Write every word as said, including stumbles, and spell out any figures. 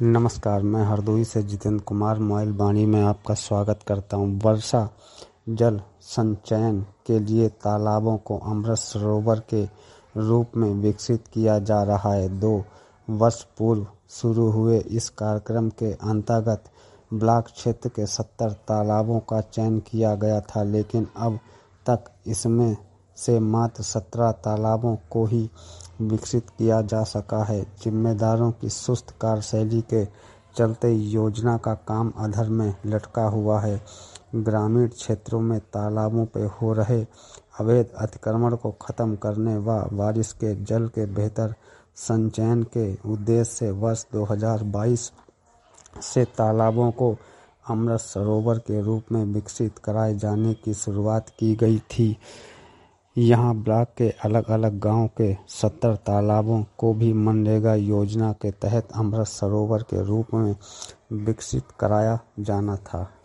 नमस्कार, मैं हरदोई से जितेंद्र कुमार मोबाइल वाणी में आपका स्वागत करता हूं। वर्षा जल संचयन के लिए तालाबों को अमृत सरोवर के रूप में विकसित किया जा रहा है। दो वर्ष पूर्व शुरू हुए इस कार्यक्रम के अंतर्गत ब्लॉक क्षेत्र के सत्तर तालाबों का चयन किया गया था, लेकिन अब तक इसमें से मात्र सत्रह तालाबों को ही विकसित किया जा सका है। जिम्मेदारों की सुस्त कार्यशैली के चलते योजना का काम अधर में लटका हुआ है। ग्रामीण क्षेत्रों में तालाबों पर हो रहे अवैध अतिक्रमण को खत्म करने व बारिश के जल के बेहतर संचयन के उद्देश्य से वर्ष दो हज़ार बाईस से तालाबों को अमृत सरोवर के रूप में विकसित कराए जाने की शुरुआत की गई थी। यहां ब्लॉक के अलग अलग गांव के सत्तर तालाबों को भी मनरेगा योजना के तहत अमृत सरोवर के रूप में विकसित कराया जाना था।